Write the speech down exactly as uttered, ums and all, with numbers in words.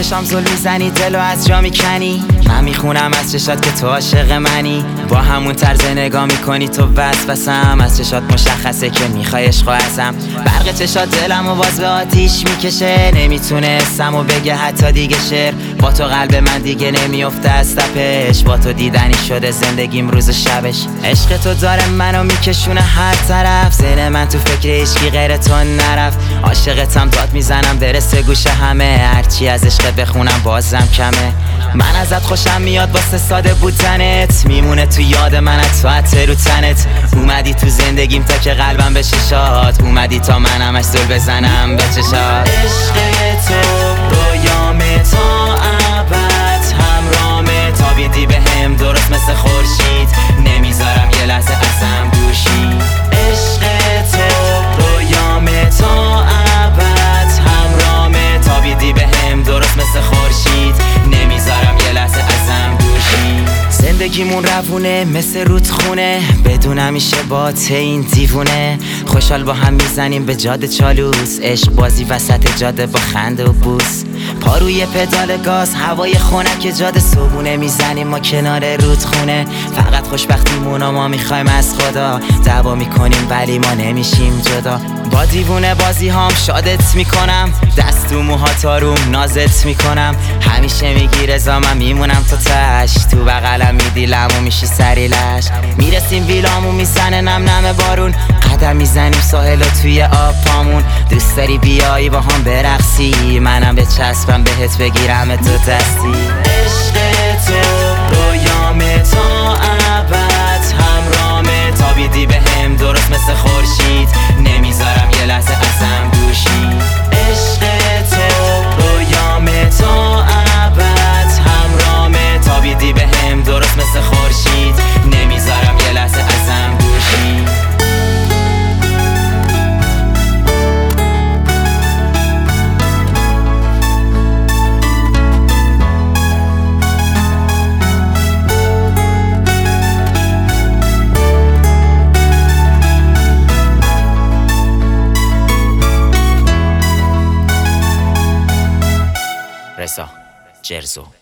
چشام زل میزنی، دلو از جا میکنی. من میخونم از چشات که تو عاشق منی. با همون طرز نگاه میکنی تو وسوسم. از چشات مشخصه که میخوای عشق و ازم. برق چشات دلمو باز به آتیش میکشه. نمیتونه اسمو بگه حتی دیگه شعر. با تو قلب من دیگه نمیفته از تپش. با تو دیدنی شده زندگیم روز و شبش. عشق تو داره منو میکشونه هر طرف. ذهن من تو فکر عشقی غیر تو نرفت. عاشقتم داد میزنم برسه گوش همه. هرچی از عشق بخونم بازم کمه. من ازت خوشم میاد واسه ساده بودنت. میمونه تو یاد من تو حتی رو تنت. اومدی تو زندگیم تا که قلبم بشه شاد. اومدی تا منم از دل بزنم به چشات. عشق تو رویامه تا ابد همرامه. تابیدی به هم درست مثل خورشید. نمیذارم یه لحظه ازم دوشی. عشق تو رویامه تا ابد همرامه. تابیدی به هم درست مثل خورشید. نمیذارم یه لحظه ازم دوشی. زندگیمون روونه مثل رودخونه. بدون همیشه با این دیوونه. خوشحال با هم میزنیم به جاده چالوس. عشق بازی وسط جاده با خنده و بوس. پا روی پدال گاز هوای خنک جاده. صبونه میزنیم ما کنار رودخونه. فقط خوشبختیمون و ما میخوایم از خدا. دعوا میکنیم ولی ما نمیشیم جدا. با دیوونه بازی هام شادت میکنم. دست تو موها تاروم نازت میکنم. همیشه میگی رضا من میمونم تا تش. تو بغلم میدیلم و میشی سریلش. میرسیم ویلامون میزنه نم نم بارون. قدم میزنیم ساحل و توی آب پامون. دوست داری بیایی با هم برقصی. منم به چسبم بهت بگیرم تو دستی. عشق تو رویامه تا ابد همرامه. تابیدی به هم درست مثل خورشید. نمیذارم یه لحظه ازم دوشی. عشق تو رویامه تا ابد همرامه. تابیدی به هم درست مثل خورشید. نمیذارم یه لحظه ازم دوشی. رضا جرزو.